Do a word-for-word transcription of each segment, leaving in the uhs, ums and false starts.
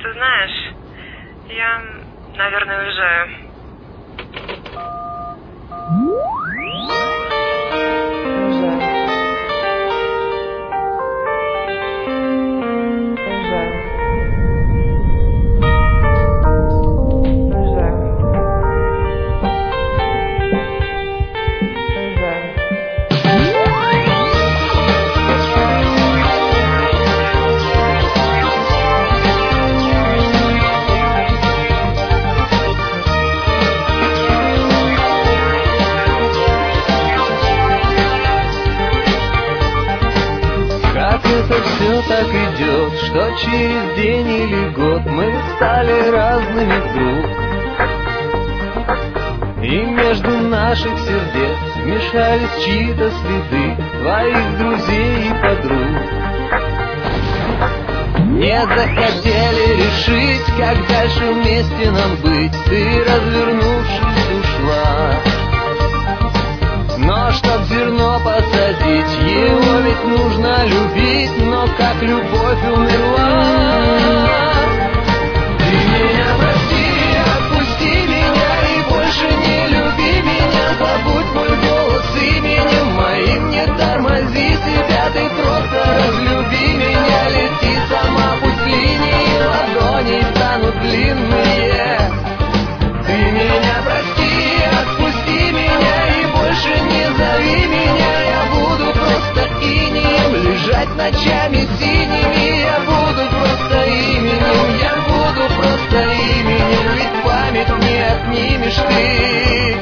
Ты знаешь, я, наверное, уезжаю. Это все так идет, что через день или год мы стали разными вдруг. И между наших сердец смешались чьи-то следы твоих друзей и подруг. Не захотели решить, как дальше вместе нам быть. Ты, развернувшись, ушла. Но чтоб зерно посадить, его ведь нужно любить. Но как любовь умерла. Ты меня прости, отпусти меня и больше не люби меня. Забудь мой голос именем моим, не тормози себя. Ты просто разлюби меня, лети сама, пусть линии ладоней станут длинные. Ты меня прости, отпусти меня и больше не зови меня. Я буду просто инеем лежать ночами синими. Я буду просто именем, я буду просто именем. Ведь память не отнимешь ты.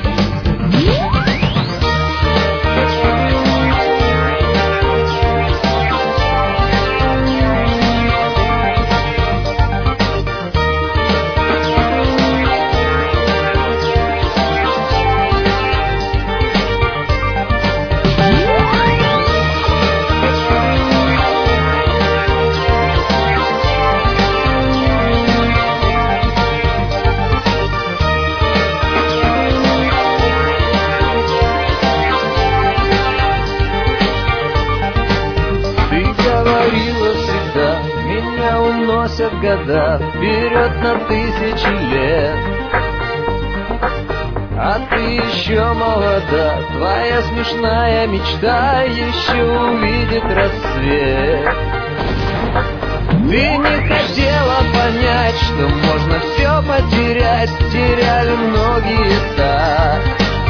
Уносят года вперед на тысячи лет. А ты еще молода, твоя смешная мечта еще увидит рассвет. Ты не хотела понять, что можно все потерять. Теряли многие так.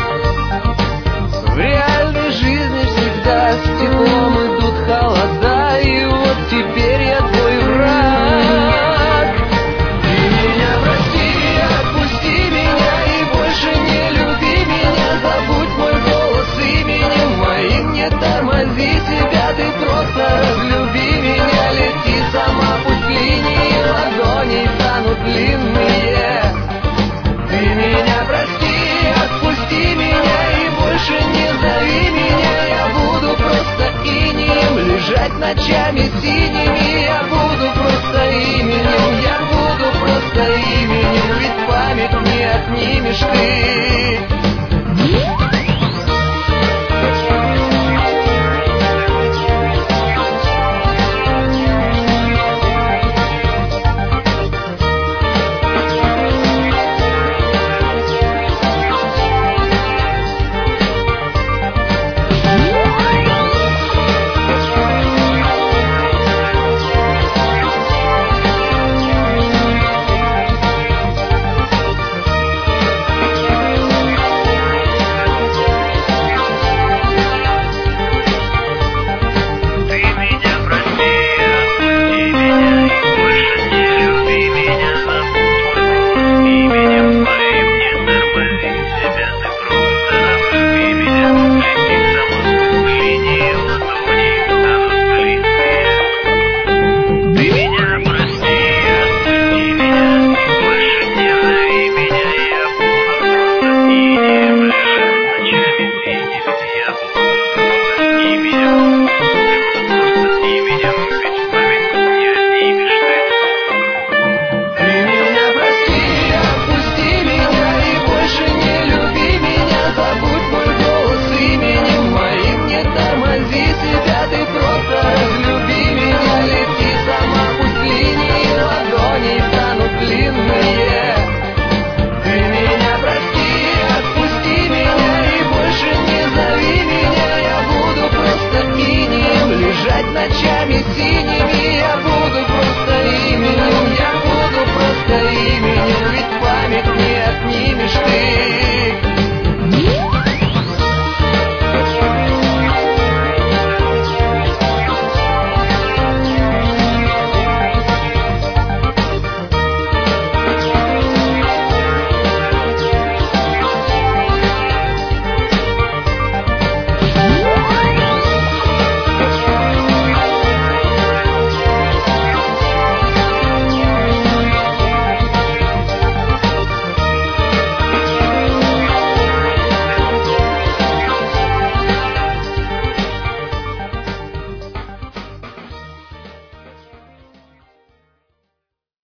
В реальной жизни всегда с теплом идут холода. И вот теперь я твой враг. Ты меня прости, отпусти меня и больше не люби меня. Забудь мой голос именем моим, не тормози себя. Ты просто разлюби меня, лети сама, пусть линии ладоней станут длинные. Ты меня прости, отпусти меня и больше не зови меня. Я буду просто инеем лежать ночами синими.